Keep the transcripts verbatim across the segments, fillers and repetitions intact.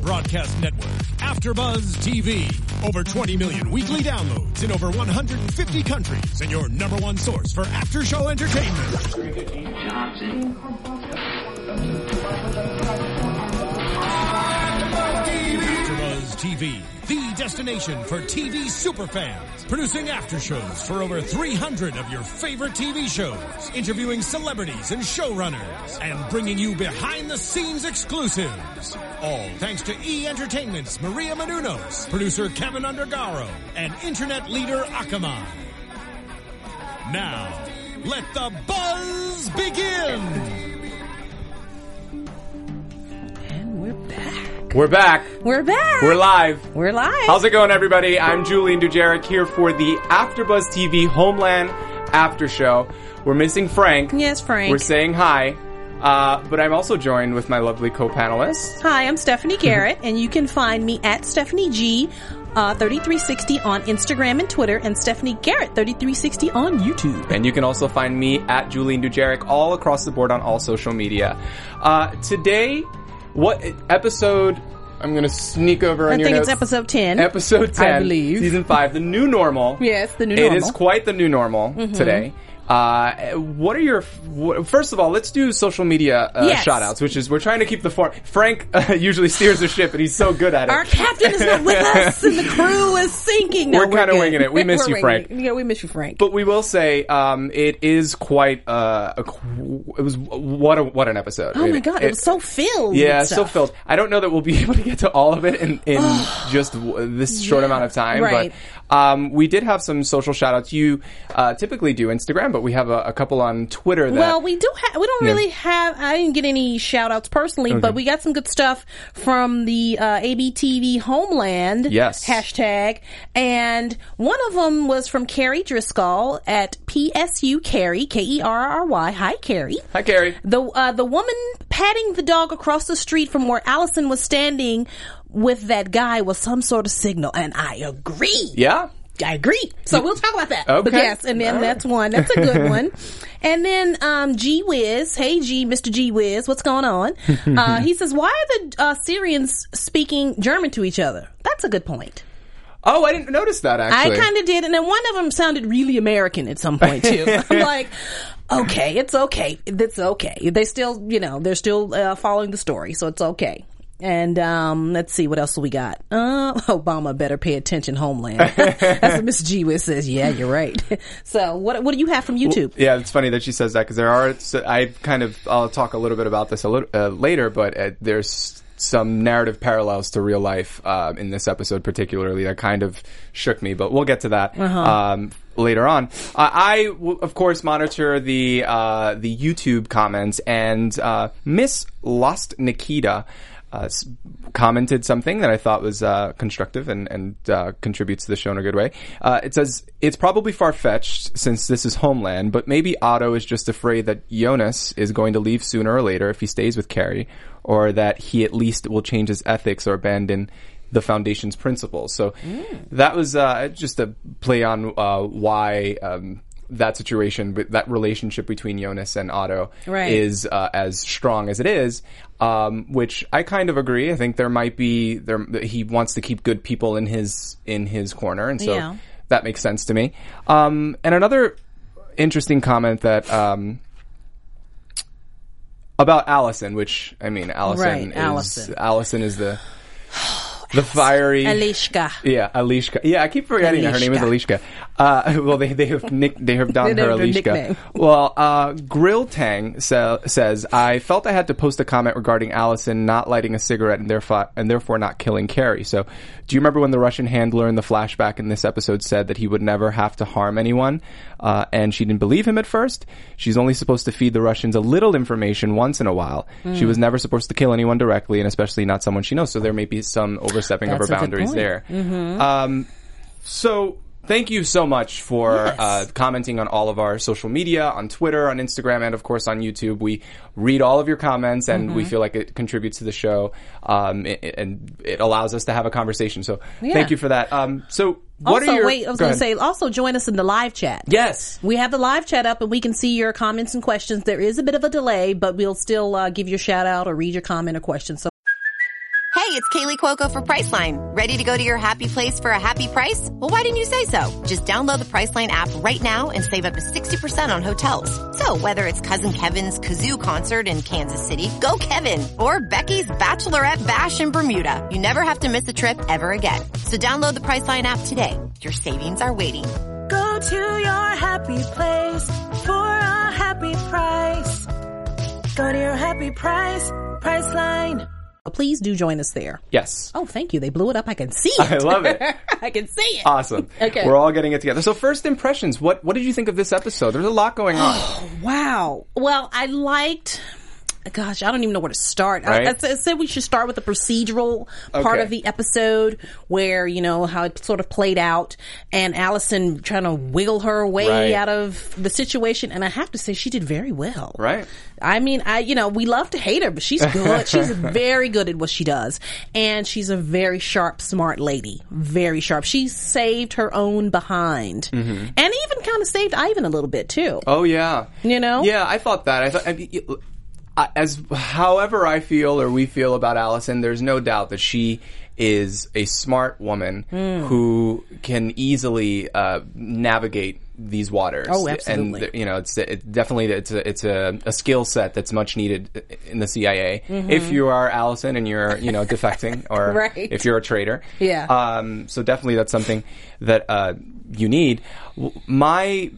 broadcast network, AfterBuzz T V. Over twenty million weekly downloads in over one hundred fifty countries, and your number one source for after-show entertainment. AfterBuzz T V, the destination for T V superfans, producing aftershows for over three hundred of your favorite T V shows, interviewing celebrities and showrunners, and bringing you behind-the-scenes exclusives. All thanks to E! Entertainment's Maria Menounos, producer Kevin Undergaro, and internet leader Akamai. Now, let the buzz begin! And we're back. We're back. We're back. We're live. We're live. How's it going, everybody? I'm Julian Dujeric here for the AfterBuzz T V Homeland After Show. We're missing Frank. Yes, Frank. We're saying hi. Uh, but I'm also joined with my lovely co-panelists. Hi, I'm Stephanie Garrett, and you can find me at Stephanie G uh, thirty-three sixty on Instagram and Twitter, and Stephanie Garrett thirty-three sixty on YouTube. And you can also find me at Julian Dujeric all across the board on all social media. Uh, today, what episode? I'm going to sneak over on I your think notes. it's episode ten. Episode ten. I believe. Season five, the new normal. Yes, the new It normal. is quite the new normal Mm-hmm. today. Uh, what are your, what, first of all, let's do social media uh, Yes. shout outs, which is, we're trying to keep the form. Frank uh, usually steers the ship, and he's so good at it. Our captain is not with us, and the crew is sinking. No, We're kinda good. winging it. We miss We're you, winging Frank. it. Yeah, we miss you, Frank. But we will say, um, it is quite, uh, a, it was, what a, what an episode. Oh my It- god, it, was so filled. Yeah, with so stuff. filled. I don't know that we'll be able to get to all of it in, in just w- this short amount of time. right. But um, we did have some social shout-outs. You uh, typically do Instagram, but we have a, a couple on Twitter that... Well, we do have, we don't Yeah. really have, I didn't get any shout outs personally, but we got some good stuff from the uh, A B T V Homeland Yes. hashtag. And one of them was from Carrie Driscoll at P S U Carrie, K E R R Y. Hi, Carrie. Hi, Carrie. The, uh, the woman patting the dog across the street from where Allison was standing with that guy was some sort of signal. And I agree. Yeah? I agree. So we'll talk about that. Okay. But yes, and then All right. that's one. That's a good one. And then um G Wiz, hey G, Mister G Wiz, what's going on? Uh he says, why are the uh, Syrians speaking German to each other? That's a good point. Oh, I didn't notice that, actually. I kind of did, and then one of them sounded really American at some point too. I'm like, okay, it's okay, it's okay. They still, you know, they're still uh, following the story, so it's okay. And um let's see what else we got. Uh Obama better pay attention, Homeland. That's what Miss G Wiz says. Yeah, you're right. So what what do you have from YouTube? Yeah, it's funny that she says that because there are. So I kind of. I'll talk a little bit about this a little uh, later, but uh, there's some narrative parallels to real life uh, in this episode, particularly that kind of shook me. But we'll get to that Uh-huh. um, later on. Uh, I, w- of course, monitor the uh, the YouTube comments, and uh, Miss Lost Nikita. Uh, s- commented something that I thought was uh, constructive and, and uh, contributes to the show in a good way. Uh, it says, it's probably far-fetched since this is Homeland, but maybe Otto is just afraid that Jonas is going to leave sooner or later if he stays with Carrie, or that he at least will change his ethics or abandon the Foundation's principles. So that was uh, just a play on uh, why... Um, that situation, but that relationship between Jonas and Otto Right. is uh, as strong as it is, um, which I kind of agree. I think there might be there. He wants to keep good people in his in his corner, and so Yeah. that makes sense to me. Um, and another interesting comment that um, about Allison, which I mean, Allison Right, is Allison. Allison is the the fiery Alishka. yeah, Alishka. Yeah, I keep forgetting that her name is Alishka. Uh, well, they they have nick they have done They her named her Alishka. nickname. Well, uh, Grill Tang sa- says, I felt I had to post a comment regarding Allison not lighting a cigarette and therefore and therefore not killing Carrie. So, do you remember when the Russian handler in the flashback in this episode said that he would never have to harm anyone, uh, and she didn't believe him at first? She's only supposed to feed the Russians a little information once in a while. She was never supposed to kill anyone directly, and especially not someone she knows. So there may be some overstepping That's of her a good boundaries point. there. Um, so thank you so much for Yes. uh, commenting on all of our social media, on Twitter, on Instagram, and of course on YouTube. We read all of your comments, and we feel like it contributes to the show, um, it, it- and it allows us to have a conversation. So Yeah. thank you for that. Um, so what also, are your... wait, I was go going to ahead. say, also join us in the live chat. Yes. We have the live chat up and we can see your comments and questions. There is a bit of a delay, but we'll still uh, give you a shout out or read your comment or question. So Hey, it's Kaylee Cuoco for Priceline. Ready to go to your happy place for a happy price? Well, why didn't you say so? Just download the Priceline app right now and save up to sixty percent on hotels. So whether it's Cousin Kevin's Kazoo Concert in Kansas City, go Kevin, or Becky's Bachelorette Bash in Bermuda, you never have to miss a trip ever again. So download the Priceline app today. Your savings are waiting. Go to your happy place for a happy price. Go to your happy price, Priceline. Please do join us there. Yes. Oh, thank you. They blew it up. I can see it. I love it. I can see it. Awesome. Okay. We're all getting it together. So first impressions, what what did you think of this episode? There's a lot going on. Wow. Well, I liked... Gosh, I don't even know where to start. Right? I, I said we should start with the procedural part Okay. of the episode where, you know, how it sort of played out and Allison trying to wiggle her way Right. out of the situation. And I have to say she did very well. Right. I mean, I, you know, we love to hate her, but she's good. She's very good at what she does. And she's a very sharp, smart lady. Very sharp. She saved her own behind. Mm-hmm. And even kind of saved Ivan a little bit too. Oh, yeah. You know? Yeah, I thought that. I thought... I mean, I- As however I feel or we feel about Allison, there's no doubt that she is a smart woman Mm. who can easily uh, navigate these waters. Oh, absolutely. And you know, it's it, definitely it's a, it's a, a skill set that's much needed in the C I A. Mm-hmm. If you are Allison and you're you know defecting, or Right. if you're a traitor, Yeah. Um, so definitely that's something that uh, you need. My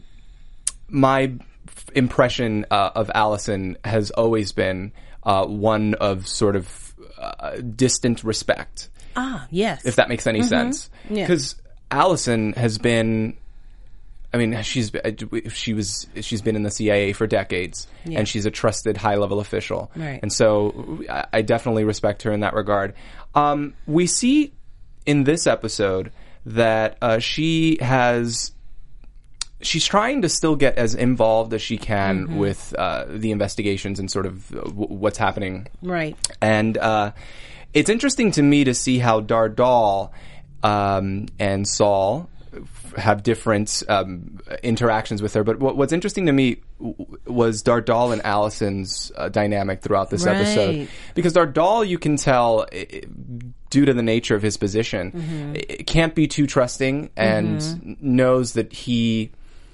my. impression uh, of Allison has always been uh, one of sort of uh, distant respect. Ah, yes. If that makes any sense. Yeah. Because Allison has been, I mean, she's she was she's been in the C I A for decades, Yeah. and she's a trusted high level official. Right. And so I, I definitely respect her in that regard. Um, we see in this episode that uh, she has. She's trying to still get as involved as she can Mm-hmm. with uh, the investigations and sort of uh, w- what's happening. Right. And uh, it's interesting to me to see how Dardal um, and Saul f- have different um, interactions with her. But what, what's interesting to me w- was Dardal and Allison's uh, dynamic throughout this Right. episode. Because Dardal, you can tell... I- due to the nature of his position, mm-hmm. it can't be too trusting and mm-hmm. knows that he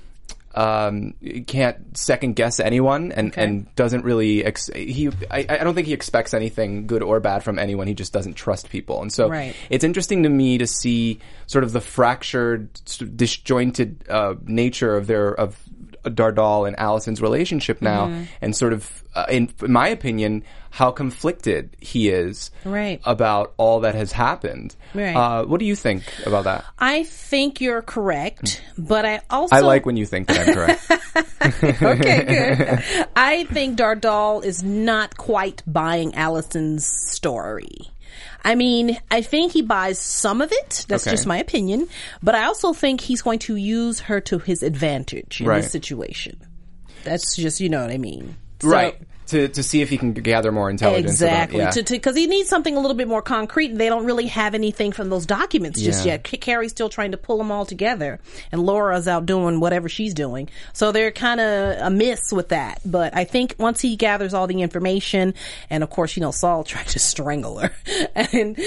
um, can't second guess anyone and, Okay. and doesn't really ex- he I, I don't think he expects anything good or bad from anyone. He just doesn't trust people. And so Right. it's interesting to me to see sort of the fractured, disjointed uh, nature of their of Dardal and Allison's relationship now, Mm-hmm. and sort of, uh, in, in my opinion, how conflicted he is Right. about all that has happened. Right. Uh, what do you think about that? I think you're correct, but I also... I like when you think that I'm correct. Okay, good. I think Dardal is not quite buying Allison's story. I mean, I think he buys some of it. That's Okay. just my opinion. But I also think he's going to use her to his advantage in Right. this situation. That's just, you know what I mean. So- Right. To to see if he can gather more intelligence. Exactly, About, yeah. because he needs something a little bit more concrete, and they don't really have anything from those documents just Yeah. yet. K- Carrie's still trying to pull them all together, and Laura's out doing whatever she's doing. So they're kind of amiss with that. But I think once he gathers all the information, and of course, you know, Saul tried to strangle her, and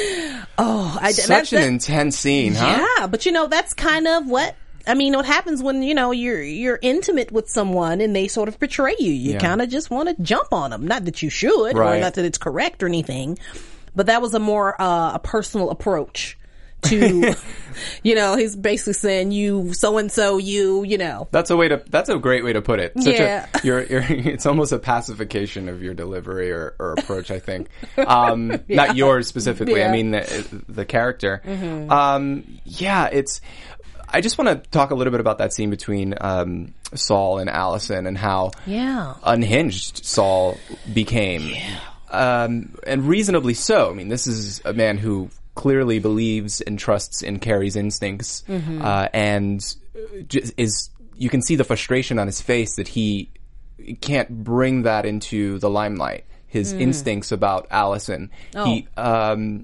oh, I, Such that's, an that- intense scene, huh? yeah, but you know, that's kind of what. I mean, what happens when, you know, you're you're intimate with someone and they sort of betray you. You Yeah. kind of just want to jump on them. Not that you should, Right. or not that it's correct or anything, but that was a more uh, a personal approach to, you know, he's basically saying you so and so, you, you know. That's a way to. That's a great way to put it. Such Yeah. A, you're, you're, it's almost a pacification of your delivery or, or approach. I think, um, not yours specifically. Yeah. I mean the, the character. Mm-hmm. Um, yeah, it's. I just want to talk a little bit about that scene between um, Saul and Allison and how Yeah. unhinged Saul became, yeah. um, and reasonably so. I mean, this is a man who clearly believes and trusts in Carrie's instincts, mm-hmm. uh, and just is. You can see the frustration on his face that he can't bring that into the limelight. His mm. instincts about Allison. Oh. He. Um,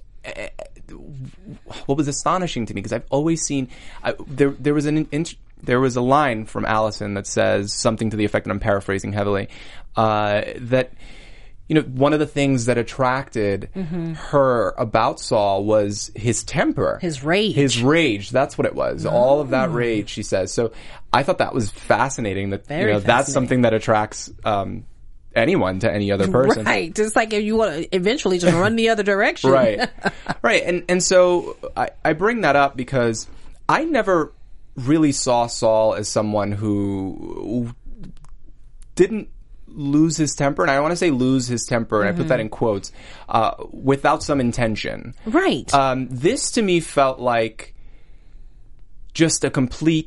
what was astonishing to me, because I've always seen I, there there was an in, there was a line from Allison that says something to the effect, and I'm paraphrasing heavily, uh, that you know, one of the things that attracted Mm-hmm. her about Saul was his temper. His rage. His rage. That's what it was. All of that rage, she says. So I thought that was fascinating. That, Very you know, that's fascinating. something that attracts um, anyone to any other person. Right. Just like if you want to eventually just run the other direction. Right. Right. And, and so I, I bring that up because I never really saw Saul as someone who didn't lose his temper, and I want to say lose his temper, and I put that in quotes, uh, without some intention. Right. Um, this to me felt like just a complete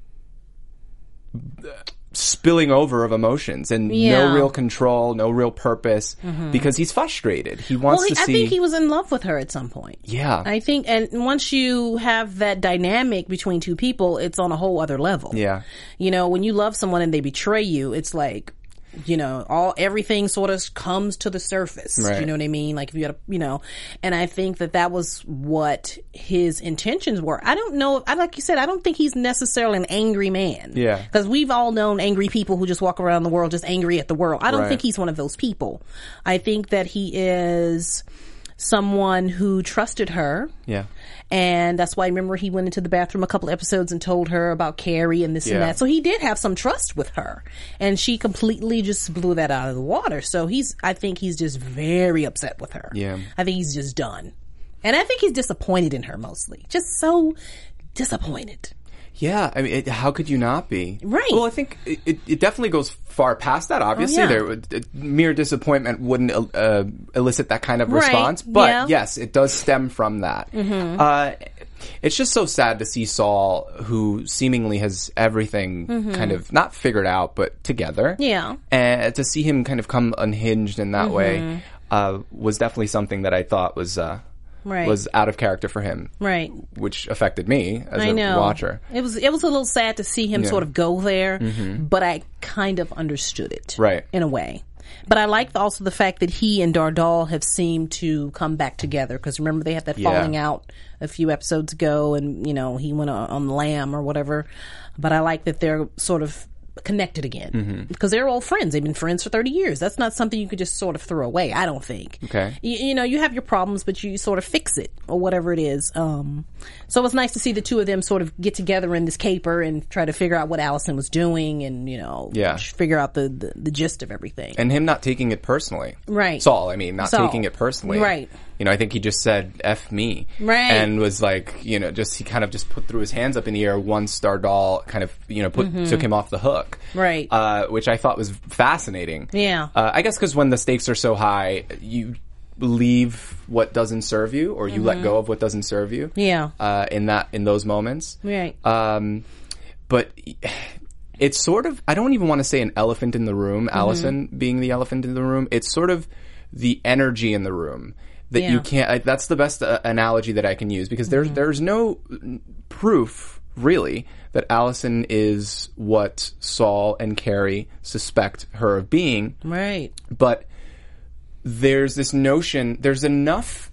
spilling over of emotions and Yeah. no real control, no real purpose, because he's frustrated. He wants well, he, to I see. think he was in love with her at some point. Yeah. I think, and once you have that dynamic between two people, it's on a whole other level. Yeah. You know, when you love someone and they betray you, it's like, you know, all everything sort of comes to the surface. Right. You know what I mean? Like if you had, a, you know, and I think that that was what his intentions were. I don't know. I like you said, I don't think he's necessarily an angry man. Yeah. Because we've all known angry people who just walk around the world just angry at the world. I don't Right. think he's one of those people. I think that he is someone who trusted her. Yeah. And that's why I remember he went into the bathroom a couple episodes and told her about Carrie and this and Yeah. that. So he did have some trust with her. And she completely just blew that out of the water. So he's, I think he's just very upset with her. Yeah. I think he's just done. And I think he's disappointed in her mostly. Just so disappointed. Yeah, I mean, it, how could you not be? Right. Well, I think it, it, it definitely goes far past that. Obviously, Oh, yeah. there would, uh, mere disappointment wouldn't uh, elicit that kind of Right, response. But yeah. yes, it does stem from that. Mm-hmm. Uh, it's just so sad to see Saul, who seemingly has everything kind of not figured out, but together. Mm-hmm. Yeah. And to see him kind of come unhinged in that Mm-hmm. way uh, was definitely something that I thought was. Uh, Right. was out of character for him, Right. which affected me as I a know. watcher. It was it was a little sad to see him sort of go there, but I kind of understood it. Right. In a way. But I like also the fact that he and Dardal have seemed to come back together because remember they had that Yeah. falling out a few episodes ago and you know he went on, on Lamb or whatever. But I like that they're sort of connected again because they're old friends. They've been friends for thirty years. That's not something you could just sort of throw away. I don't think. Okay. You, you know, you have your problems, but you sort of fix it or whatever it is. Um, so it was nice to see the two of them sort of get together in this caper and try to figure out what Allison was doing and, you know, Yeah. figure out the, the, the gist of everything. And him not taking it personally. Right. Saul, I mean, not Saul. taking it personally. Right. You know, I think he just said, F me. Right. And was like, you know, just, he kind of just put threw his hands up in the air once Dardal kind of, you know, put, took him off the hook. Right. Uh, which I thought was fascinating. Yeah. Uh, I guess because when the stakes are so high, you leave what doesn't serve you or you let go of what doesn't serve you. Yeah. Uh, in that, in those moments. Right. Um, but it's sort of, I don't even want to say an elephant in the room, Mm-hmm. Allison being the elephant in the room. It's sort of the energy in the room that Yeah. you can't, I, that's the best uh, analogy that I can use because there's, Mm-hmm. there's no proof really that Allison is what Saul and Carrie suspect her of being. Right. But there's this notion, there's enough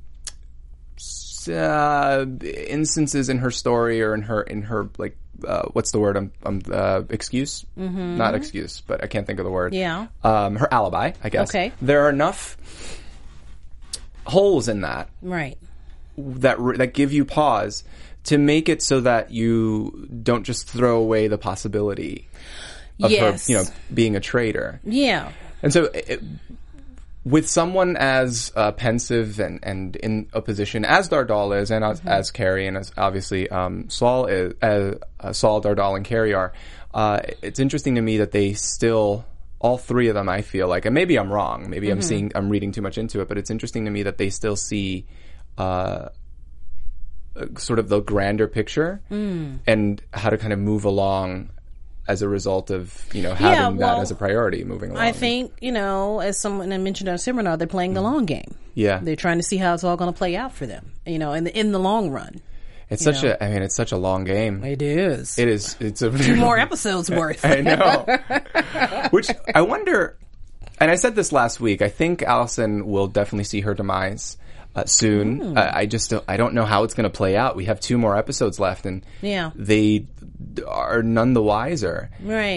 uh, instances in her story or in her, in her, like, uh, what's the word? Um, um uh, excuse? Mm-hmm. Not excuse, but I can't think of the word. Yeah. Um, her alibi, I guess. Okay. There are enough holes in that Right. that that give you pause to make it so that you don't just throw away the possibility of Yes. her, you know, being a traitor. Yeah. And so, it, with someone as uh, pensive and, and in a position as Dardal is, and as, Mm-hmm. as Carrie, and as obviously um, Saul is, uh, uh, Saul, Dardal, and Carrie are, uh, it's interesting to me that they still, all three of them, I feel like, and maybe I'm wrong, maybe Mm-hmm. I'm seeing, I'm reading too much into it, but it's interesting to me that they still see uh, sort of the grander picture Mm. and how to kind of move along as a result of, you know, having well, that as a priority moving along. I think, you know, as someone I mentioned on Seminar, they're playing the long game. Yeah. They're trying to see how it's all going to play out for them, you know, in the, in the long run. It's you such know. a, I mean, it's such a long game. It is. It is, it's a Two more episodes worth. I know. Which I wonder, and I said this last week, I think Allison will definitely see her demise uh, soon. Mm. Uh, I just don't, I don't know how it's going to play out. We have two more episodes left and Yeah. they are none the wiser. Right.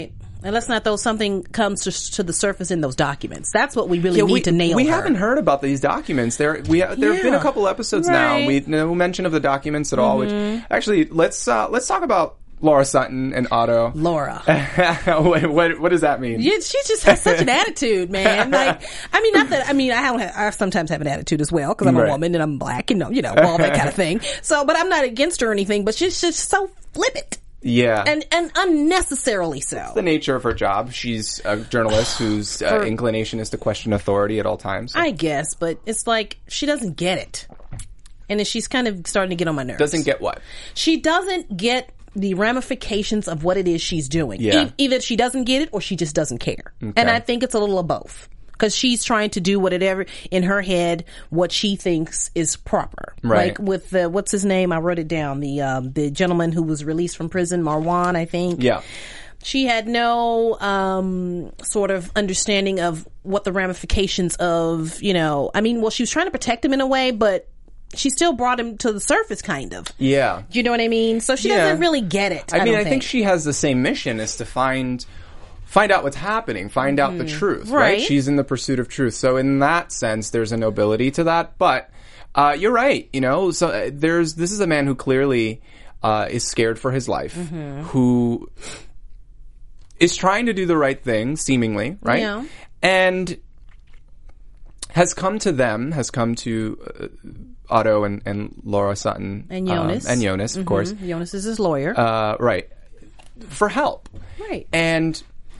And let's not though something comes to, to the surface in those documents. That's what we really Yeah, need we, to nail we her. haven't heard about these documents. There, we there have been Yeah. a couple episodes Right. now. We no mention of the documents at all. Mm-hmm. Which actually, let's uh, let's talk about Laura Sutton and Otto. Laura. what, what what does that mean? Yeah, she just has such an attitude, man. Like, I mean, not that, I mean, I have, I sometimes have an attitude as well, because I'm Right. a woman and I'm black, you know, you know, all that kind of thing. So, but I'm not against her or anything, but she's just so flippant. Yeah. And, and unnecessarily so. The nature of her job. She's a journalist whose uh, For- inclination is to question authority at all times. I guess, but it's like, she doesn't get it. And then she's kind of starting to get on my nerves. Doesn't get what? She doesn't get the ramifications of what it is she's doing. Yeah. E- either she doesn't get it or she just doesn't care. And I think it's a little of both. Because she's trying to do whatever in her head what she thinks is proper. Right. Like with the, what's his name? I wrote it down. The um, the gentleman who was released from prison, Marwan, I think. Yeah. She had no um, sort of understanding of what the ramifications of, you know, I mean, well, she was trying to protect him in a way, but she still brought him to the surface, kind of. Yeah. You know what I mean? So she Yeah. doesn't really get it. I, I, mean, don't I think she has the same mission, is to find find out what's happening, find out the truth, right? Right. She's in the pursuit of truth. So in that sense, there's a nobility to that. But uh, you're right. You know, so uh, there's this is a man who clearly uh, is scared for his life, who is trying to do the right thing, seemingly, right? Yeah. And has come to them, has come to uh, Otto and, and Laura Sutton. And um, Jonas. and Jonas, of course. Jonas is his lawyer. Uh, right. For help. Right. And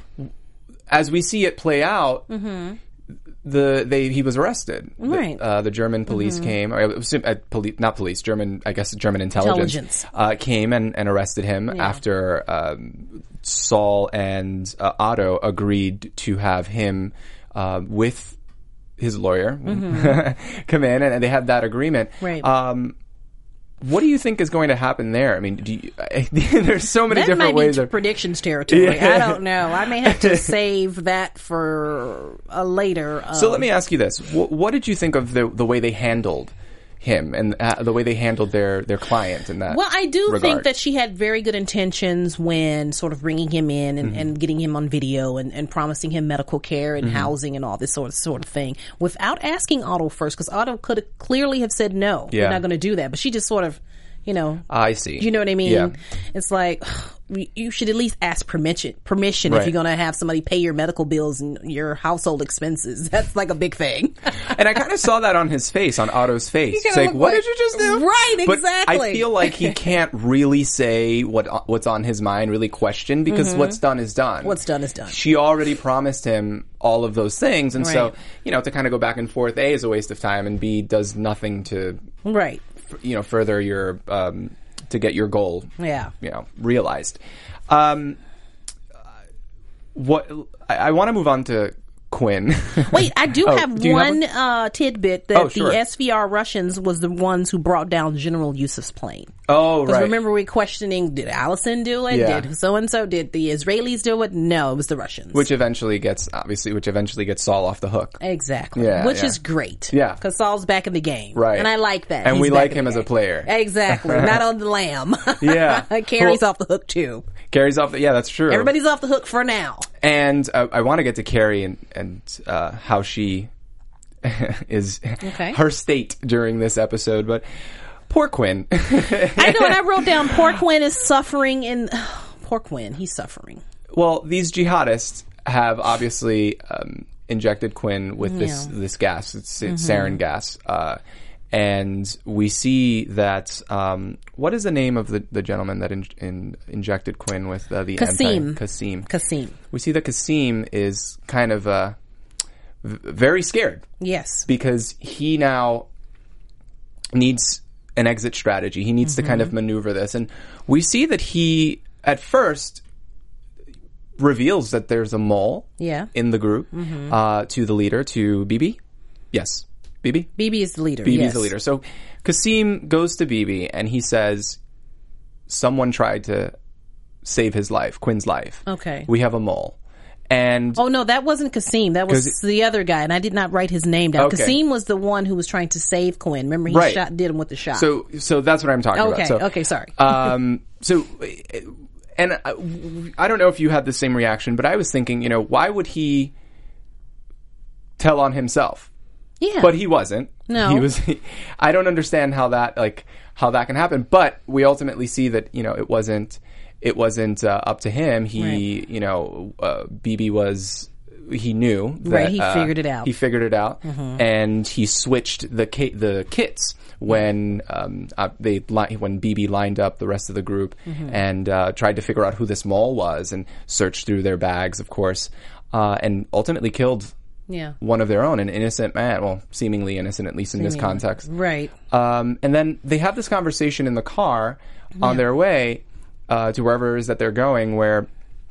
as we see it play out, the they he was arrested. The- Right. uh, the German police came, or it was, uh, poli- not police, German, I guess German intelligence, Intelligence. Uh, came and, and arrested him after um, Saul and uh, Otto agreed to have him uh, with his lawyer come in, and, and they had that agreement. Right. Um, what do you think is going to happen there? I mean, do you, there's so many that different might ways be of predictions territory. Yeah. I don't know. I may have to save that for a later. Um, So let me ask you this: what, what did you think of the the way they handled him and uh, the way they handled their their client in that? Well, I do regard? think that she had very good intentions when sort of bringing him in and, Mm-hmm. and getting him on video and, and promising him medical care and Mm-hmm. housing and all this sort of sort of thing without asking Otto first, because Otto could have clearly have said no, Yeah. we're not going to do that, but she just sort of, you know, I see. you know what I mean? Yeah. It's like you should at least ask permission. Permission Right. if you're going to have somebody pay your medical bills and your household expenses. That's like a big thing. And I kind of saw that on his face, on Otto's face. kinda It's like, look what like- did you just do? Right, But exactly. I feel like he can't really say what what's on his mind, really question, because what's done is done. Mm-hmm. What's done is done. She already promised him all of those things, and so Right. you know, to kind of go back and forth, A, is a waste of time, and B, does nothing to Right. you know further your um, to get your goal. Yeah. You know, realized. Um, what I, I want to move on to Quinn. Wait, I do Oh, have do you have one one? uh, tidbit that Oh, sure. the S V R Russians was the ones who brought down General Yusuf's plane. Oh, Because right. remember we questioning, did Allison do it? Yeah. Did so-and-so? Did the Israelis do it? No, it was the Russians. Which eventually gets, obviously, which eventually gets Saul off the hook. Exactly. Yeah, Which yeah. is great. Yeah. Because Saul's back in the game. Right. And I like that. And He's we back like in him the as a game. player. Exactly. Not on the lamb. Yeah. Carrie's Well- off the hook too. Carrie's off the, yeah, that's true. Everybody's off the hook for now. And uh, I want to get to Carrie and, and uh, how she is, Okay. her state during this episode, but poor Quinn. I know, and I wrote down poor Quinn is suffering and poor Quinn, he's suffering. Well, these jihadists have obviously um, injected Quinn with this Yeah. this gas. It's, it's Mm-hmm. sarin gas, uh, and we see that. Um, what is the name of the, the gentleman that in, in, injected Quinn with uh, the Kasim. anti Kasim? Kasim. We see that Kasim is kind of uh, v- very scared Yes. because he now needs an exit strategy. He needs to kind of maneuver this, and we see that he at first reveals that there's a mole Yeah. in the group uh, to the leader, to Bibi. Yes, Bibi. Bibi is the leader. Bibi's yes. the leader. So Kasim goes to Bibi and he says, "Someone tried to save his life, Quinn's life. Okay. We have a mole." And Oh no, that wasn't Kasim. That was 'Cause- the other guy, and I did not write his name down. Okay. Kasim was the one who was trying to save Quinn. Remember, he Right. shot, did him with the shot. so, so that's what I'm talking okay, about. So, okay, sorry. um, so and I, I don't know if you had the same reaction, but I was thinking, you know, why would he tell on himself? Yeah. But he wasn't. No. He was. He, I don't understand how that like how that can happen. But we ultimately see that, you know, it wasn't it wasn't uh, up to him. He, right. you know, uh, B B was. He knew that, right. He uh, figured it out. He figured it out, mm-hmm. and he switched the ki- the kits when um, uh, they li- when B B lined up the rest of the group mm-hmm. and uh, tried to figure out who this mole was and searched through their bags, of course, uh, and ultimately killed yeah. one of their own, an innocent man. Well, seemingly innocent, at least in this context. Right. Um, and then they have this conversation in the car on yeah. their way uh, to wherever it is that they're going, where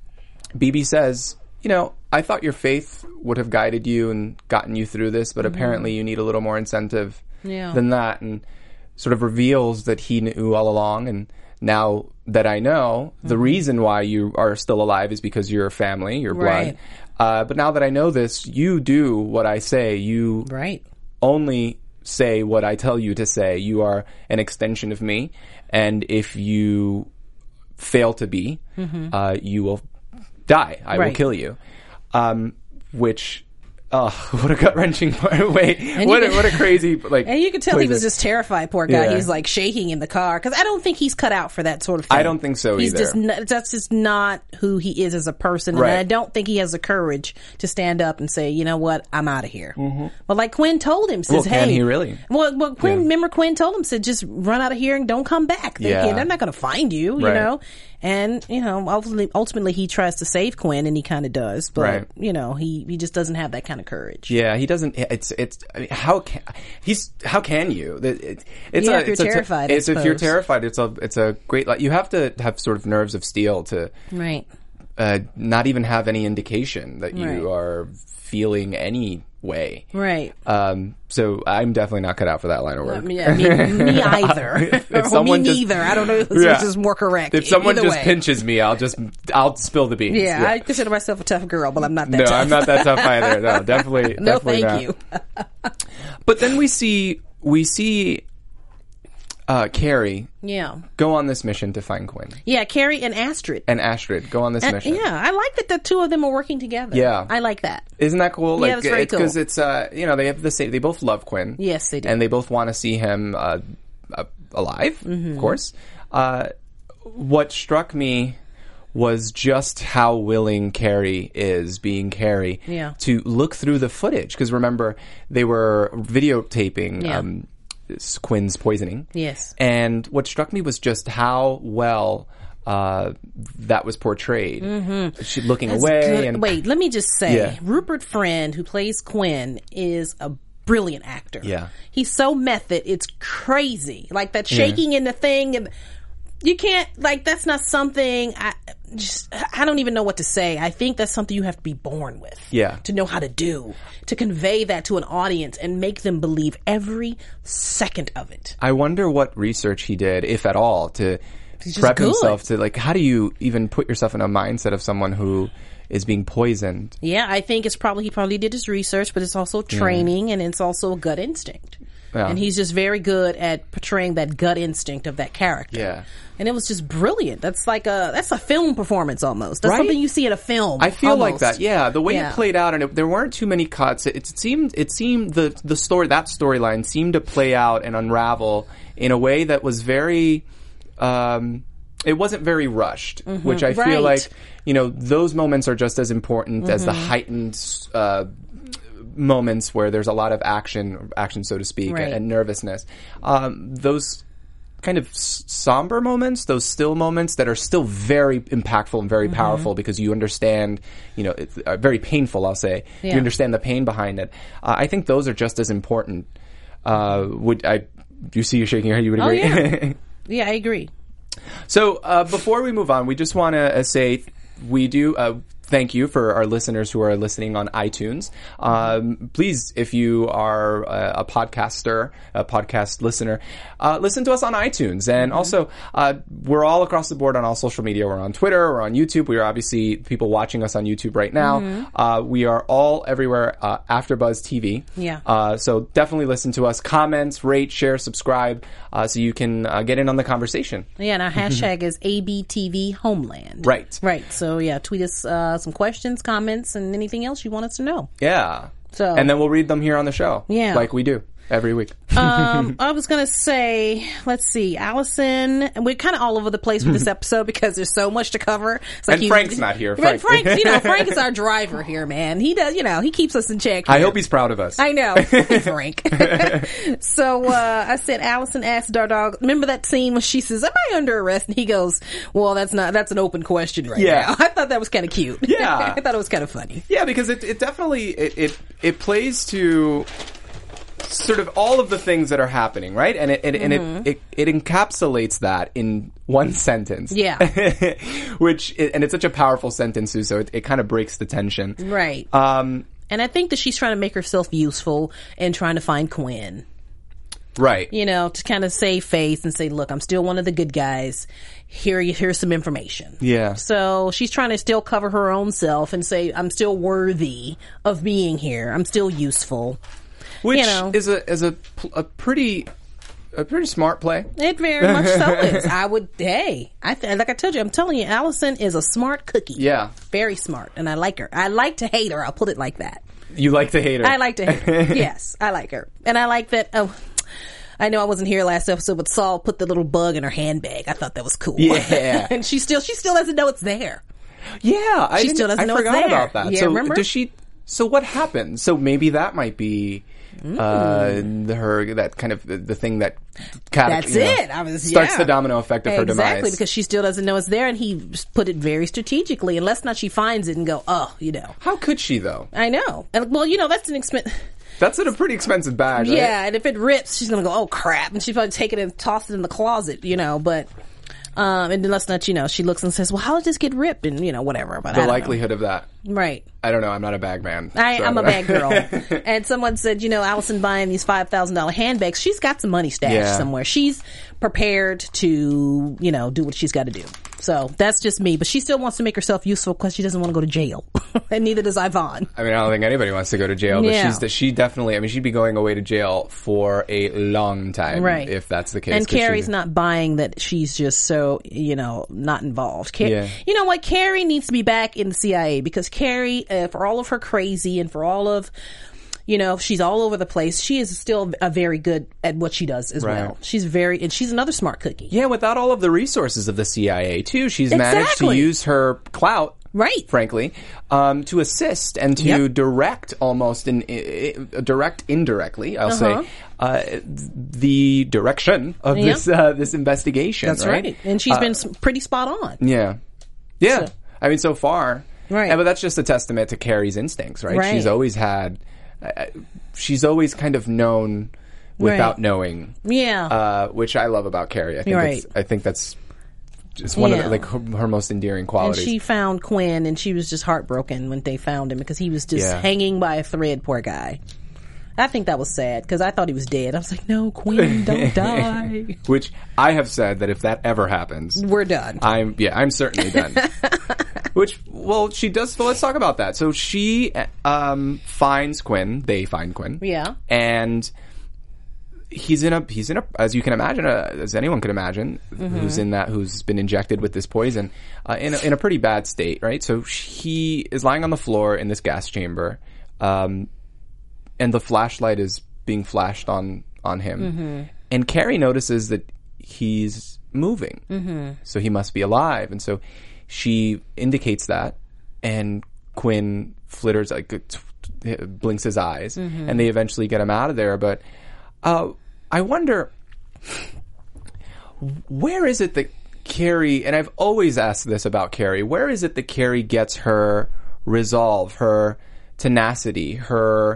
B B says, you know, I thought your faith would have guided you and gotten you through this, but mm-hmm. apparently you need a little more incentive yeah. than that, and sort of reveals that he knew all along. And now that I know, mm-hmm. the reason why you are still alive is because you're family, your blood. Right. Uh, but now that I know this, you do what I say. You right. only say what I tell you to say. You are an extension of me, and if you fail to be, mm-hmm. uh, you will die. I right. will kill you. Um, which, oh, what a gut wrenching part. Wait, And what a, can, what a crazy, like. And you could tell he was it. just terrified, poor guy. Yeah. He's like shaking in the car. Cause I don't think he's cut out for that sort of thing. I don't think so he's either. Just not, that's just not who he is as a person. Right. And I don't think he has the courage to stand up and say, you know what, I'm out of here. Mm-hmm. But like Quinn told him, says, well, hey. can he really? Well, well Quinn, Yeah. remember Quinn told him, said, just run out of here and don't come back. They, Yeah. They're not going to find you, you Right. know? And, you know, ultimately, ultimately he tries to save Quinn, and he kind of does. But, Right. you know, he, he just doesn't have that kind of courage. Yeah, he doesn't. It's it's. I mean, how can he's? How can you? It, it's Yeah, a, if you're it's a, terrified, I It's if you're suppose. terrified. It's a it's a great. Like, you have to have sort of nerves of steel to Right. uh, not even have any indication that you Right. are feeling any way. Right. Um, so I'm definitely not cut out for that line of work. Yeah, me, me either. If Or someone me just- neither. I don't know who's Yeah. is more correct. If someone Either just way. pinches me, I'll just I'll spill the beans. Yeah, I consider myself a tough girl, but I'm not that no, tough. I'm not that tough either. No, definitely. No, definitely thank not. you. But then we see we see uh, Carrie Yeah. go on this mission to find Quinn, Yeah, Carrie and Astrid. and Astrid go on this Uh, mission. yeah, I like that the two of them are working together. Yeah. I like that. Isn't that cool? Yeah, that's very cool. Because it's uh, you know, they have the same. They both love Quinn. Yes, they do. and they both want to see him uh, uh, alive. Mm-hmm. Of course. Uh, what struck me was just how willing Carrie is, being Carrie, Yeah. to look through the footage. Because remember, they were videotaping Yeah. um, this Quinn's poisoning. Yes. And what struck me was just how well uh, that was portrayed. Mm-hmm. She looking That's away. good. And Wait, let me just say, Yeah. Rupert Friend, who plays Quinn, is a brilliant actor. Yeah. He's so method, it's crazy. Like that shaking in the thing, and you can't, like, that's not something, I just, I don't even know what to say. I think that's something you have to be born with. Yeah. To know how to do. To convey that to an audience and make them believe every second of it. I wonder what research he did, if at all, to He's just prep good. himself to, like, how do you even put yourself in a mindset of someone who is being poisoned? Yeah, I think it's probably, he probably did his research, but it's also training and it's also a gut instinct. Yeah. And he's just very good at portraying that gut instinct of that character. Yeah. And it was just brilliant. That's like a, that's a film performance almost. That's Right? something you see in a film. I feel like almost. that. Yeah, the way Yeah. it played out, and it, there weren't too many cuts. It, it seemed, it seemed the the story, that storyline seemed to play out and unravel in a way that was very. Um, it wasn't very rushed, Mm-hmm. which I feel Right. like, you know, those moments are just as important as the Mm-hmm. heightened uh, moments where there's a lot of action, action so to speak, Right. and nervousness. Um, those kind of s- somber moments, those still moments that are still very impactful and very Mm-hmm. powerful because you understand, you know, it's uh, very painful, I'll say. Yeah. You understand the pain behind it. Uh, I think those are just as important. Uh, would I, you see you shaking your head, you would Oh, agree? yeah. Yeah, I agree. So uh, before we move on, we just want to uh, say we do uh, thank you for our listeners who are listening on iTunes. Um, please, if you are a, a podcaster, a podcast listener, uh, listen to us on iTunes. And Mm-hmm. also, uh, we're all across the board on all social media. We're on Twitter, we're on YouTube. We are obviously people watching us on YouTube right now. Mm-hmm. Uh, we are all everywhere uh, AfterBuzz T V. Yeah. Uh, so definitely listen to us. Comments, rate, share, subscribe, uh, so you can uh, get in on the conversation. Yeah, and our hashtag is A B T V Homeland. Right. Right. So, yeah, tweet us uh, some questions, comments, and anything else you want us to know. Yeah. So- and then we'll read them here on the show. Yeah. Like we do every week. Um, I was going to say, let's see, Allison, and we're kind of all over the place with this episode because there's so much to cover. It's And Frank's not here, Right, Frank. Frank, you know, Frank is our driver here, man. He does, you know, he keeps us in check I here. hope he's proud of us. I know. Frank. So, uh, I said, Allison asked our dog, remember that scene when she says, am I under arrest? And he goes, well, that's not, that's an open question right Yeah. now. I thought that was kind of cute. Yeah. I thought it was kind of funny. Yeah, because it, it definitely, it, it, it plays to sort of all of the things that are happening, right? And it, it and it, it, it encapsulates that in one sentence. Yeah. Which, and it's such a powerful sentence, too, so it, it kind of breaks the tension. Right. Um, And I think that she's trying to make herself useful and trying to find Quinn. right. You know, to kind of save face and say, look, I'm still one of the good guys. Here, here's some information. Yeah. So she's trying to still cover her own self and say, I'm still worthy of being here. I'm still useful. Which you know. is a is a a pretty a pretty smart play. It very much so is. I would, hey, I th- like I told you, I'm telling you, Allison is a smart cookie. Yeah. Very smart. And I like her. I like to hate her. I'll put it like that. You like to hate her. I like to hate her. Yes, I like her. And I like that, oh, I know I wasn't here last episode, but Saul put the little bug in her handbag. I thought that was cool. Yeah. And she still, she still doesn't know it's there. Yeah, I She didn't- still doesn't I know it's forgot there. about that. Yeah, so remember? does she? So what happened? So maybe that might be uh, her that kind of the, the thing that cat, That's you know, it. I was starts yeah. the domino effect of her Exactly, demise. because she still doesn't know it's there, and he put it very strategically. Unless not, she finds it and go, oh, you know. How could she though? I know. And well, you know, that's an expense. That's in a pretty expensive bag. Right? Yeah, and if it rips, she's gonna go, oh crap, and she's probably take it and toss it in the closet, you know. But um, and then let's not, you know, she looks and says, well, how did this get ripped, and you know, whatever. But I The don't know. likelihood of that. Right. I don't know. I'm not a bag man. I, so- I'm a bag girl. And someone said, you know, Allison buying these five thousand dollars handbags, she's got some money stashed Yeah. somewhere. She's prepared to, you know, do what she's got to do. So that's just me. But she still wants to make herself useful because she doesn't want to go to jail. And neither does Yvonne. I mean, I don't think anybody wants to go to jail, but Yeah. she's she definitely. I mean, she'd be going away to jail for a long time, Right. if that's the case. And 'cause Carrie's she's- not buying that she's just so, you know, not involved. Car- Yeah. You know what? Carrie needs to be back in the C I A because Carrie, uh, for all of her crazy and for all of, you know, she's all over the place. She is still a very good at what she does as Right. well. She's very, and she's another smart cookie. Yeah, without all of the resources of the C I A too, she's managed to Exactly. use her clout, Right. frankly, um, to assist and to Yep. direct almost in, i i- direct indirectly, I'll Uh-huh. say, uh, the direction of Yeah. this uh, this investigation. That's right. right. And she's Uh, been s- pretty spot on. Yeah, yeah. So- I mean, so far, Right. Yeah, but that's just a testament to Carrie's instincts, right? Right. She's always had, uh, she's always kind of known without Right. knowing. Yeah. Uh, which I love about Carrie. I think Right. that's, I think that's just one of Yeah. the, like her, her most endearing And qualities. she found Quinn, and she was just heartbroken when they found him because he was just Yeah. hanging by a thread. Poor guy. I think that was sad because I thought he was dead. I was like, no, Quinn, don't die. Which I have said that if that ever happens, We're done. I'm yeah, I'm certainly done. Which, well, she does. Well, let's talk about that. So she um, finds Quinn. They find Quinn. Yeah. And he's in a he's in a as you can imagine, uh, as anyone could imagine, Mm-hmm. who's in that who's been injected with this poison, uh, in a, in a pretty bad state, right? So he is lying on the floor in this gas chamber, um, and the flashlight is being flashed on on him, Mm-hmm. and Carrie notices that he's moving, Mm-hmm. so he must be alive, and so she indicates that, and Quinn flitters like t- t- blinks his eyes, Mm-hmm. and they eventually get him out of there, but. Uh, I wonder, where is it that Carrie, and I've always asked this about Carrie, where is it that Carrie gets her resolve, her tenacity, her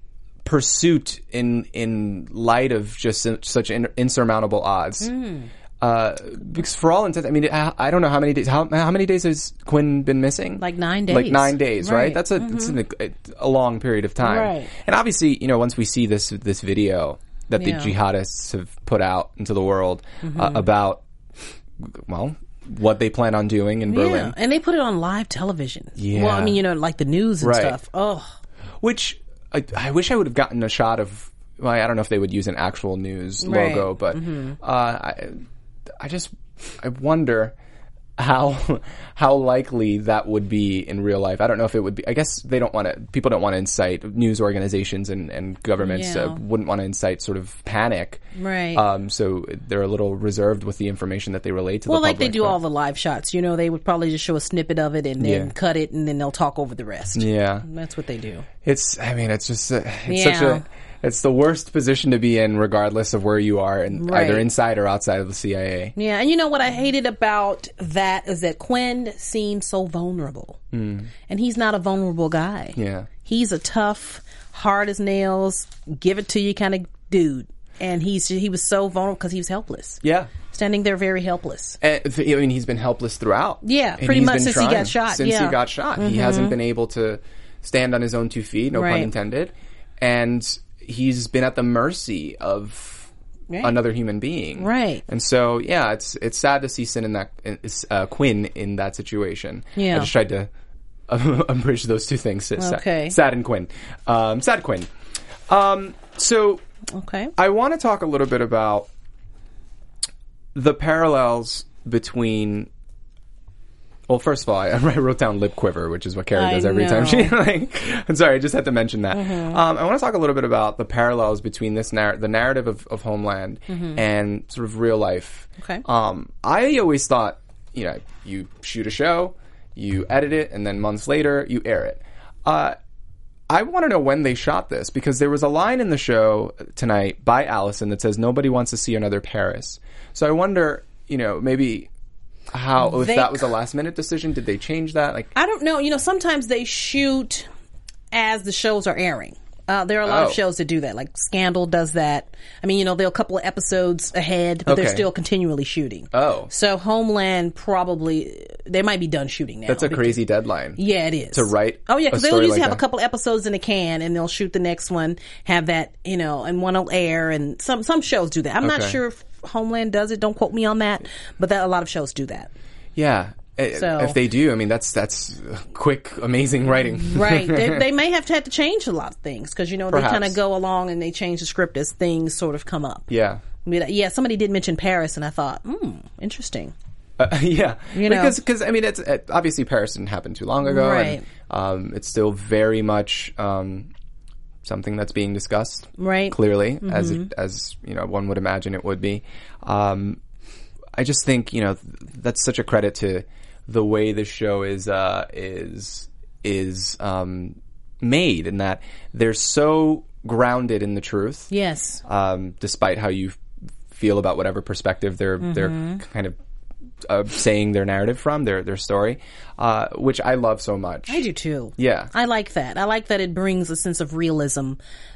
pursuit in in light of just such in, insurmountable odds? Uh, because for all intents, I mean, I, I don't know how many days. How how many days has Quinn been missing? Like nine days. Like nine days, right? Right. That's a it's an, a, a long period of time. Right. And obviously, you know, once we see this this video that the Yeah. jihadists have put out into the world Mm-hmm. uh, about, well, what they plan on doing in Berlin, Yeah, and they put it on live television. Yeah. Well, I mean, you know, like the news and Right. stuff. Oh, which I, I wish I would have gotten a shot of. Well, I don't know if they would use an actual news Right. logo, but Mm-hmm. uh, I, I just I wonder how how likely that would be in real life. I don't know if it would be. I guess they don't want to. People don't want to incite news organizations and, and governments Yeah. uh, wouldn't want to incite sort of panic. Right. Um. So they're a little reserved with the information that they relate to well, the like public. they do but- all the live shots. You know, they would probably just show a snippet of it and then Yeah. cut it, and then they'll talk over the rest. Yeah. That's what they do. It's. I mean, it's just. Uh, it's such Yeah. a. It's the worst position to be in, regardless of where you are, and Right. either inside or outside of the C I A. Yeah, and you know what I hated about that is that Quinn seemed so vulnerable, mm. and he's not a vulnerable guy. Yeah. He's a tough, hard as nails, give it to you kind of dude, and he's he was so vulnerable because he was helpless. Yeah. Standing there very helpless. And, I mean, he's been helpless throughout. Yeah, And pretty he's much been since he trying got shot, Since yeah. he got shot, he hasn't been able to stand on his own two feet. No pun Right. intended. And he's been at the mercy of Right. another human being. Right. And so, yeah, it's it's sad to see Sin in that uh, Quinn in that situation. Yeah. I just tried to abridge those two things. Sad- Okay. Sad and Quinn. Um, sad Quinn. Um, so Okay. I want to talk a little bit about the parallels between. Well, first of all, I, I wrote down lip quiver, which is what Carrie I does every time she. know. Like, I'm sorry, I just had to mention that. Mm-hmm. Um, I want to talk a little bit about the parallels between this narr- the narrative of, of Homeland and sort of real life. Mm-hmm. Okay. Um, I always thought, you know, you shoot a show, you edit it, and then months later you air it. Uh, I want to know when they shot this, because there was a line in the show tonight by Allison that says nobody wants to see another Paris. So I wonder, you know, maybe how if They that was a c- last minute decision. Did they change that? Like, I don't know. You know, sometimes they shoot as the shows are airing. Uh, there are a lot Oh. of shows that do that. Like Scandal does that. I mean, you know, they're a couple of episodes ahead, but they're Okay. still continually shooting. Oh. So Homeland probably, they might be done shooting now. that's a because- crazy deadline. Yeah, it is. To write Oh, yeah, a because they'll story usually like have that. a couple episodes in a can, and they'll shoot the next one, have that, you know, and one will air, and some some shows do that. I'm not Okay. sure if Homeland does it. Don't quote me on that, but that a lot of shows do that. Yeah. I- So- if they do, I mean, that's that's quick, amazing writing. Right. they, they may have to, have to change a lot of things because, you know, they Perhaps. kind of go along and they change the script as things sort of come up. Yeah. I mean, yeah, somebody did mention Paris, and I thought, hmm, interesting. Uh, yeah, You know. because because I mean, it's it, obviously Paris didn't happen too long ago, Right. and um, it's still very much um, something that's being discussed, Right. Clearly, as it, as you know, one would imagine it would be. Um, I just think you know th- that's such a credit to the way the show is uh, is is um, made, in that they're so grounded in the truth. Yes. Um, despite how you f- feel about whatever perspective they're they're kind of uh, saying their narrative from, their their story, uh, which I love so much. I do too. Yeah. I like that. I like that it brings a sense of realism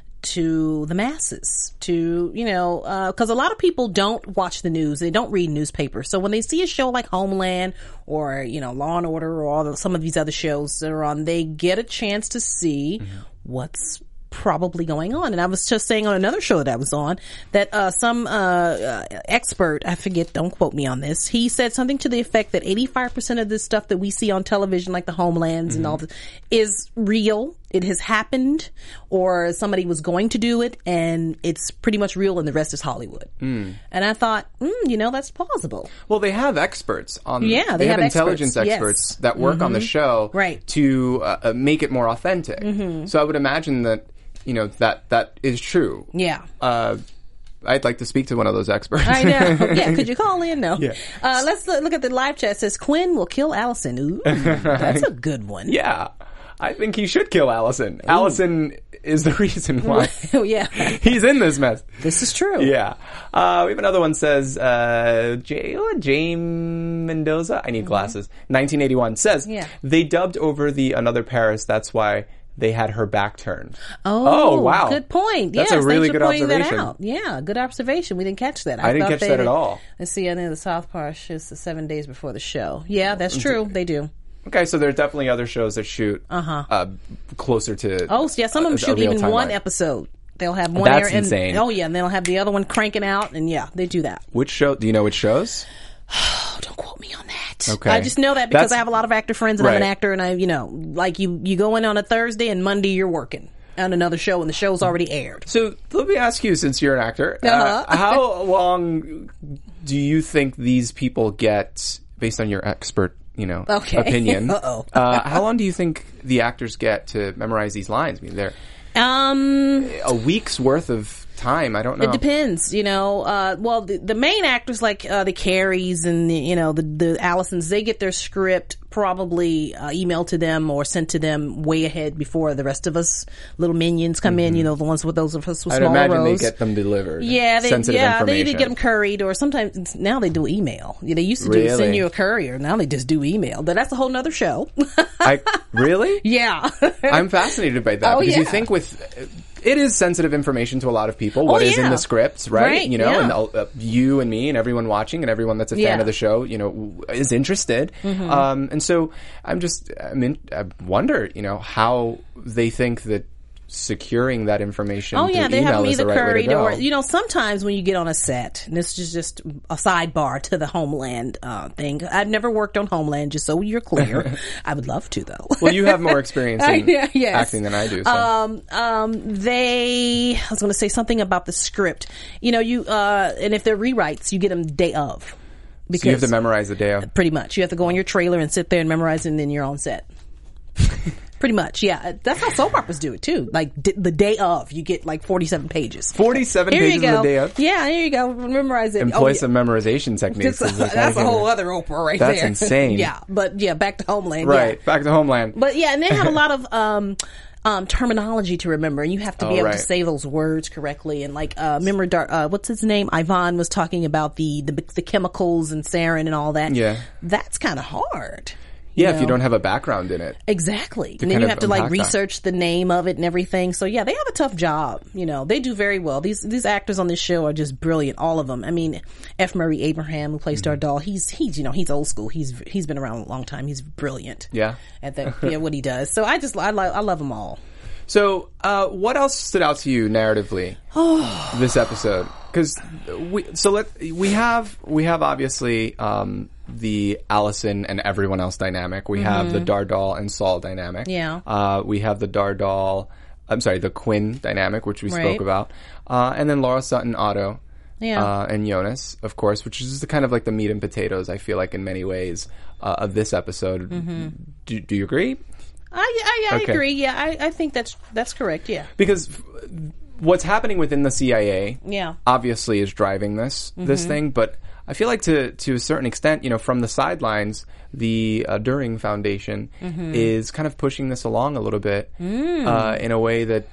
to the masses, to, you know, because a lot of people don't watch the news. They don't read newspapers. So when they see a show like Homeland or, you know, Law and Order or all the, some of these other shows that are on, they get a chance to see Mm-hmm. what's probably going on. And I was just saying on another show that I was on that uh, some uh, uh, expert, I forget, don't quote me on this, he said something to the effect that eighty-five percent of this stuff that we see on television, like the Homelands and all this, is real. It has happened, or somebody was going to do it, and it's pretty much real, and the rest is Hollywood. Mm. And I thought, mm, you know, that's plausible. Well, they have experts on. Yeah, they they have, have intelligence experts, experts yes. that work on the show, Right. to uh, uh, make it more authentic. Mm-hmm. So I would imagine that you know that that is true. Yeah. Uh, I'd like to speak to one of those experts. I know. Yeah, could you call in? No. Yeah. Uh, let's look, look at the live chat. It says Quinn will kill Allison. Ooh, that's a good one. Yeah, I think he should kill Allison. Ooh. Allison is the reason why Oh, yeah. he's in this mess. This is true. Yeah. Uh, we have another one says, uh, J- oh, James Mendoza, I need glasses, nineteen eighty-one, says, Yeah. they dubbed over the Another Paris, that's why they had her back turned. Oh, Oh, wow. Good point. That's yes, a really thanks for good pointing that observation. out. Yeah, good observation. We didn't catch that. I didn't thought catch they that at did- all. Let's see, I know the South Park is the seven days before the show. Yeah, that's true. They do. Okay, so there are definitely other shows that shoot Uh-huh. uh, closer to. Oh, yeah, some of them a- a shoot real even one timeline. episode. They'll have one That's air and, insane. Oh, yeah, and they'll have the other one cranking out, and yeah, they do that. Which show? Do you know which shows? Oh, don't quote me on that. Okay. I just know that because That's- I have a lot of actor friends and I'm an Right. actor, and I, you know, like you, you go in on a Thursday and Monday you're working on another show and the show's already aired. So let me ask you, since you're an actor, Uh-huh. uh, how long do you think these people get, based on your expert, you know, Okay. opinion? Uh-oh. uh, how long do you think the actors get to memorize these lines? I mean, they're Um, a week's worth of time. I don't know. It depends, you know. Uh, well, the, the main actors like uh, the Carries and the, you know the the Allisons, they get their script probably uh, emailed to them or sent to them way ahead before the rest of us little minions come in. You know, the ones with those of us with I'd smaller imagine roles. they get them delivered. Yeah, they, sensitive yeah, they information. either get them curried or sometimes now they do email. Yeah, they used to do Really? send you a courier. Now they just do email, but that's a whole nother show. I really? yeah. I'm fascinated by that Oh, because you yeah. think with it is sensitive information to a lot of people. What Oh, is in yeah. the scripts, right? Right, You know, yeah. and uh, you and me and everyone watching and everyone that's a fan Yeah. of the show, you know, w- is interested. Mm-hmm. Um, and so I'm just, I mean, I wonder, you know, how they think that securing that information. Oh yeah, through they have email them is the either right way to curried or go. you know sometimes when you get on a set, and this is just a sidebar to the Homeland uh, thing. I've never worked on Homeland, just so you're clear. I would love to though. Well, you have more experience in Yeah, yes. acting than I do. So. Um, um, they, I was going to say something about the script. You know, you, uh, and if they're rewrites, you get them day of. Because so you have to memorize the day of. pretty much. You have to go in your trailer and sit there and memorize it and then you're on set. Pretty much, yeah. That's how soap operas do it too. Like d- the day of, you get like forty-seven pages. forty-seven Here pages you on go. the day of. Yeah, here you go. Memorize it. Employ Oh, some memorization techniques. That's, is like, that's I a can- whole other Oprah right That's there. insane. yeah, but yeah, back to Homeland. Right. Yeah. Back to Homeland. But yeah, and they have a lot of um, um, terminology to remember, and you have to be Oh, able right. to say those words correctly. And like, uh, remember, Dar- uh, what's his name? Ivan was talking about the the, the chemicals and sarin and all that. Yeah. That's kind of hard. Yeah, you if you know? don't have a background in it. Exactly. And then kind you of have to like unpack that. research the name of it and everything. So yeah, they have a tough job. You know, they do very well. These these actors on this show are just brilliant, all of them. I mean, F. Murray Abraham, who plays Mm-hmm. Dardal, he's he's you know he's old school. He's he's been around a long time. He's brilliant. Yeah. At that, yeah, what he does. So I just I love I love them all. So, uh, what else stood out to you narratively this episode? Because we so let we have we have obviously um, the Allison and everyone else dynamic. We have the Dardal and Saul dynamic. Yeah. Uh, we have the Dardal. I'm sorry, the Quinn dynamic, which we Right. spoke about, uh, and then Laura Sutton, Otto. Yeah. Uh, and Jonas, of course, which is the kind of like the meat and potatoes, I feel like, in many ways, uh, of this episode. Do, do you agree? I I, I Okay. agree. Yeah, I, I think that's that's correct. Yeah. Because f- what's happening within the C I A, Yeah. obviously, is driving this this thing. But I feel like to to a certain extent, you know, from the sidelines, the uh, During Foundation is kind of pushing this along a little bit uh, in a way that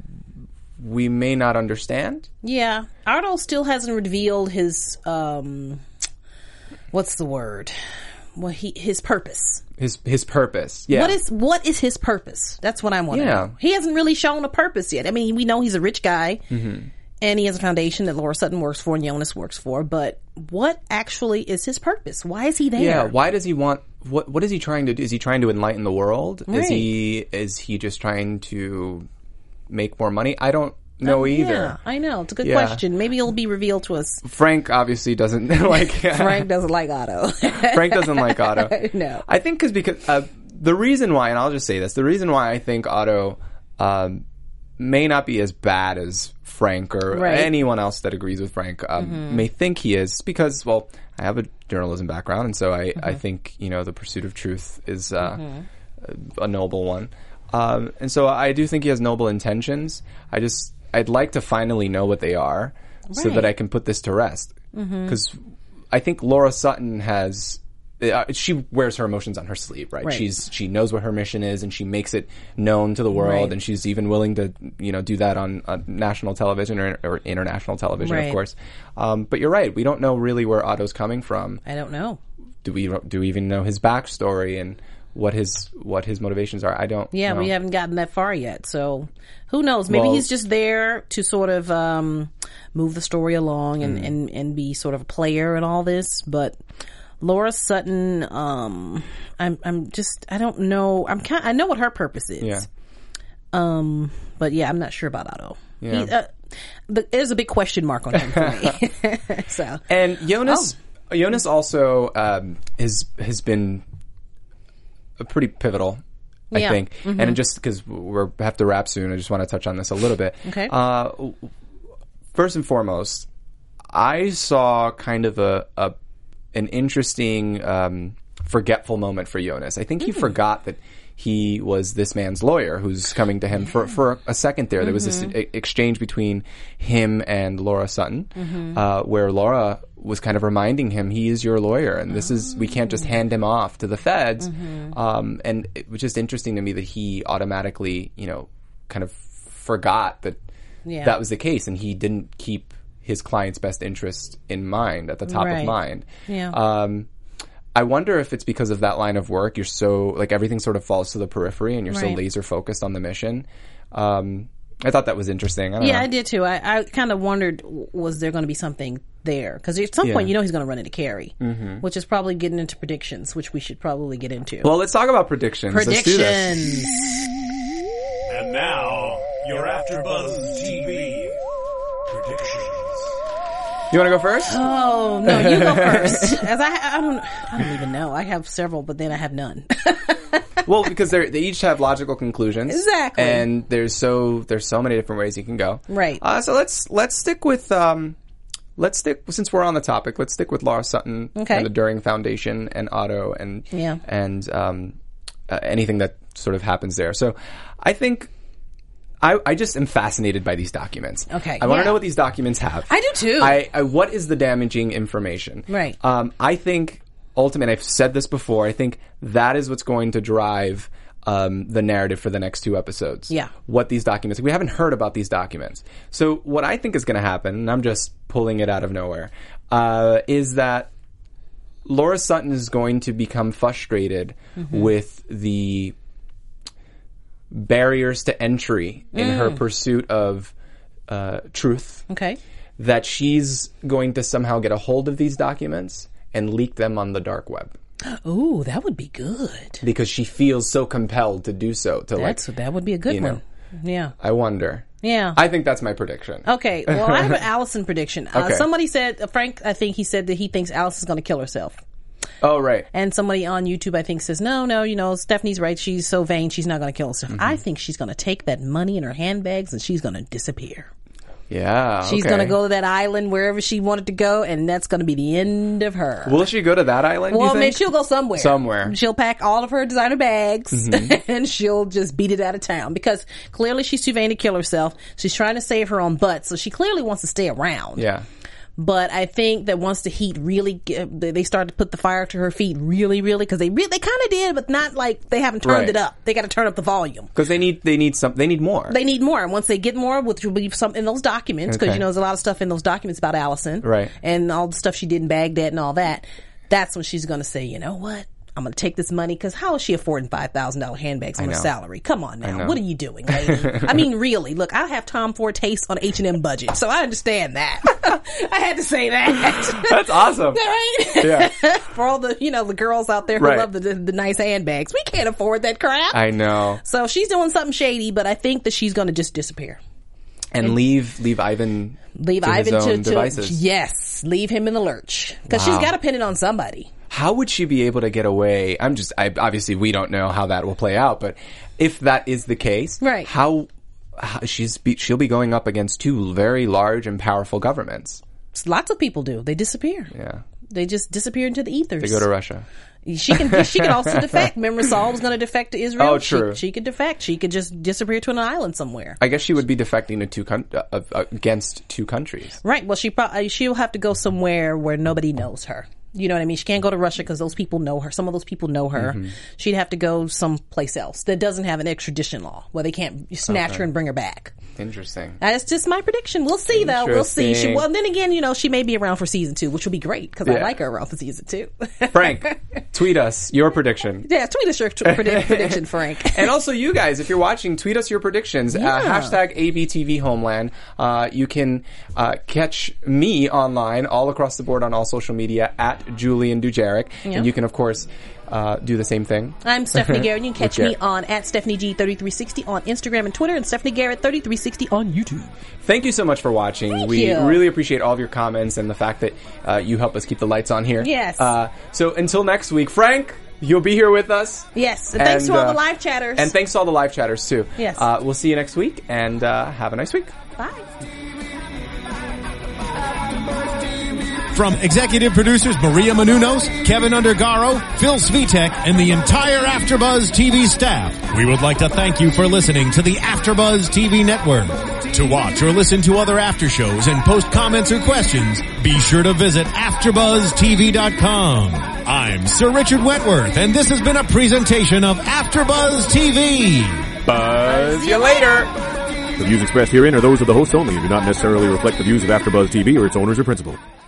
we may not understand. Yeah. Otto still hasn't revealed his um, what's the word? Well, he his purpose. His his purpose. Yeah. What is what is his purpose? That's what I want to Yeah. know. He hasn't really shown a purpose yet. I mean, we know he's a rich guy, Mm-hmm. and he has a foundation that Laura Sutton works for and Jonas works for. But what actually is his purpose? Why is he there? Yeah, why does he want what what is he trying to do? Is he trying to enlighten the world? Is Right. he is he just trying to make more money? I don't know either. Yeah, I know. It's a good Yeah. question. Maybe it'll be revealed to us. Frank obviously doesn't like Frank doesn't like Otto. Frank doesn't like Otto. No. I think cause because uh, the reason why, and I'll just say this, the reason why I think Otto um, may not be as bad as Frank or Right. anyone else that agrees with Frank um, may think he is, because, well, I have a journalism background, and so I, I think, you know, the pursuit of truth is uh, a noble one. Um, and so I do think he has noble intentions. I just, I'd like to finally know what they are so Right. that I can put this to rest. Because I think Laura Sutton has, uh, she wears her emotions on her sleeve, right? Right. She's, she knows what her mission is, and she makes it known to the world, Right. and she's even willing to, you know, do that on, on national television or, or international television, Right. of course. Um, but you're right. We don't know really where Otto's coming from. I don't know. Do we, do we even know his backstory and what his what his motivations are. I don't. Yeah, know. we haven't gotten that far yet. So who knows? Maybe Well- he's just there to sort of um, move the story along and, Mm. and, and be sort of a player in all this. But Laura Sutton, um, I'm I'm just I don't know. I'm kind. I know what her purpose is. Yeah. Um, but yeah, I'm not sure about Otto. Yeah. He, uh, the, there's a big question mark on him for me. So And Jonas, Oh. Jonas also um, has has been a pretty pivotal, I Yeah. think. And just because we have to wrap soon, I just want to touch on this a little bit. Okay. Uh, first and foremost, I saw kind of a, a an interesting um, forgetful moment for Jonas. I think he forgot that he was this man's lawyer who's coming to him for for a second there. There was this e- exchange between him and Laura Sutton, uh, where Laura was kind of reminding him, he is your lawyer, and this is, we can't just hand him off to the feds. Um, and it was just interesting to me that he automatically, you know, kind of forgot that Yeah. that was the case, and he didn't keep his client's best interest in mind at the top Right. of mind. Yeah. Um, I wonder if it's because of that line of work. You're so, like, everything sort of falls to the periphery and you're so Right. laser focused on the mission. Um, I thought that was interesting. I don't yeah, know. I did too. I, I kind of wondered, w- was there going to be something there? Because at some Yeah. point, you know, he's going to run into Carrie, mm-hmm. which is probably getting into predictions, which we should probably get into. Well, let's talk about predictions. Let's do this. predictions. And now, your AfterBuzz T V predictions. You want to go first? Oh no, you go first. As I, I don't, I don't even know. I have several, but then I have none. Well, because they they each have logical conclusions, Exactly. and there's so there's so many different ways you can go. Right. Uh, so let's let's stick with um, let's stick since we're on the topic. Let's stick with Laura Sutton Okay. and the During Foundation and Otto and Yeah. and um, uh, anything that sort of happens there. So I think. I, I just am fascinated by these documents. Okay, I want to yeah. know what these documents have. I do too. I, I what is the damaging information? Right. Um, I think ultimately, I've said this before. I think that is what's going to drive um, the narrative for the next two episodes. Yeah. What these documents? We haven't heard about these documents. So what I think is going to happen, and I'm just pulling it out of nowhere, uh, is that Laura Sutton is going to become frustrated Mm-hmm. with the barriers to entry in Mm. her pursuit of uh, truth. Okay. That she's going to somehow get a hold of these documents and leak them on the dark web Ooh, that would be good. because she feels so compelled to do so. To That's like, that would be a good you know. one. Yeah. I wonder. Yeah. I think that's my prediction. Okay, well, I have an Allison prediction. Uh, Okay. Somebody said, uh, Frank, I think he said that he thinks Allison's going to kill herself. Oh, right. And somebody on YouTube, I think, says, no, no, you know, Stephanie's right. She's so vain. She's not going to kill herself. Mm-hmm. I think she's going to take that money in her handbags and she's going to disappear. Yeah. She's okay. going to go to that island wherever she wanted to go, and that's going to be the end of her. Will she go to that island? Well, do you maybe think? she'll go somewhere. Somewhere. She'll pack all of her designer bags Mm-hmm. and she'll just beat it out of town because clearly she's too vain to kill herself. She's trying to save her own butt, so she clearly wants to stay around. Yeah. But I think that once the heat really, get, they start to put the fire to her feet really, really, because they really, they kind of did, but not like they haven't turned Right. it up. They got to turn up the volume. Because they need they need some they need more. They need more. And once they get more, which will be some in those documents, because Okay. you know there's a lot of stuff in those documents about Allison, Right. And all the stuff she did in Baghdad and all that. That's when she's going to say, you know what? I'm going to take this money because how is she affording five thousand dollars handbags on her know. salary? Come on now. know. What are you doing, lady? I mean, really, look, I have Tom Ford taste on H and M budget, so I understand that. I had to say that. That's awesome. Right? Yeah. For all the, you know, the girls out there who Right. love the, the, the nice handbags. We can't afford that crap. I know. So she's doing something shady, but I think that she's going to just disappear. And leave leave Ivan Leave to Ivan his to, own to devices. yes, leave him in the lurch because Wow. she's got to pin it on somebody. How would she be able to get away? I'm just, I, obviously we don't know how that will play out, but if that is the case, Right. how, how she's be, she'll be going up against two very large and powerful governments. Lots of people do. They disappear. Yeah. They just disappear into the ethers. They go to Russia. She can. She can also defect. Remember, Saul was going to defect to Israel. Oh, true. She, she could defect. She could just disappear to an island somewhere. I guess she would be defecting to two con- uh, uh, against two countries. Right. Well, she probably she'll have to go somewhere where nobody knows her. You know what I mean? She can't go to Russia because those people know her. Some of those people know her. Mm-hmm. She'd have to go someplace else that doesn't have an extradition law where they can't snatch Okay. her and bring her back. Interesting. That's just my prediction. We'll see, though. We'll see. She, Interesting. well, then again, you know, she may be around for season two, which will be great because I Yeah. like her around for season two. Frank, tweet us your prediction. Yeah, tweet us your t- predict- prediction, Frank. And also, you guys, if you're watching, tweet us your predictions. Yeah. Uh, hashtag A B T V Homeland. Uh, you can uh, catch me online all across the board on all social media at Julian Dujeric. Yeah. And you can, of course, uh, do the same thing. I'm Stephanie Garrett. You can catch With me Garrett. on at Stephanie G thirty-three sixty on Instagram and Twitter, and Stephanie Garrett thirty-three sixty on YouTube. Thank you so much for watching. Thank we you. really appreciate all of your comments and the fact that uh, you help us keep the lights on here. Yes. Uh, so until next week, Frank, you'll be here with us. Yes, and thanks to all uh, the live chatters. And thanks to all the live chatters, too. Yes. Uh, we'll see you next week, and uh, have a nice week. Bye. From executive producers Maria Menounos, Kevin Undergaro, Phil Svitek, and the entire AfterBuzz T V staff, we would like to thank you for listening to the AfterBuzz T V network. To watch or listen to other after shows and post comments or questions, be sure to visit after buzz T V dot com. I'm Sir Richard Wentworth, and this has been a presentation of AfterBuzz T V. Buzz you later. The views expressed herein are those of the hosts only and do not necessarily reflect the views of AfterBuzz T V or its owners or principals.